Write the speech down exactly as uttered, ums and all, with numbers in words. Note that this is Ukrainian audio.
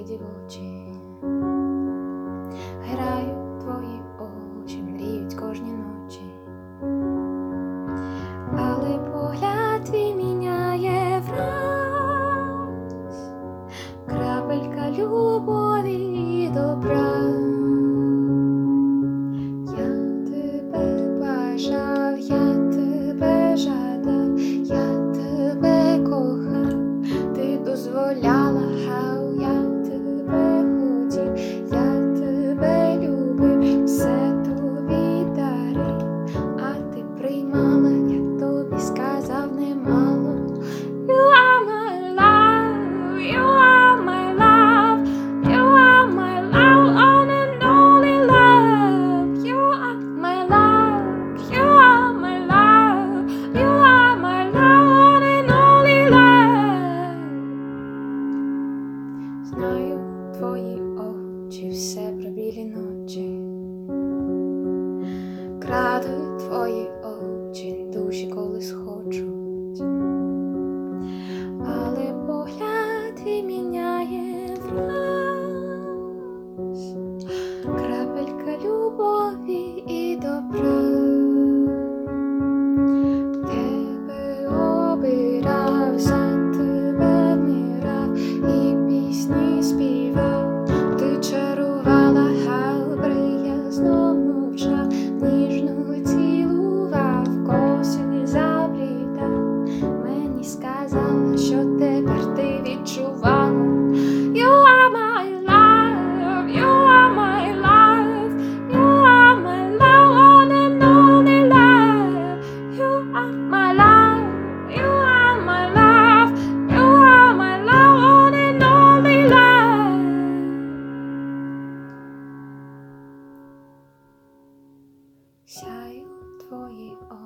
глядів очі, грають твої очі, мріють кожні ночі, але погляд твій міняє враз, крапелька любові і добра. Я тебе бажав, я тебе жадав, я тебе кохав, ти дозволяла, хау, я тебе хотів, я тебе любив, все тобі дарив, а ти приймала, я тобі сказав немало. You are my love, you are my love, you are my love, on and only love. You are my love, you are my love, you are my love, on and only love. Знаю твої очі, все про білі ночі, крадуть твої очі, душі коли схочуть, але погляд твій міняє враз, крапелька любові і добра. Тебе обирав, за тебе вмирав і пісні співав, ти чарувала, хау, приязно мовчав, ніжно цілував, коси заплітав, мені сказала, що тепер ти відчувала. You are my love, you are my love, you are my love, on and only love. You are my love, you are my love, you are my love, on and only love. Сяють твої очі.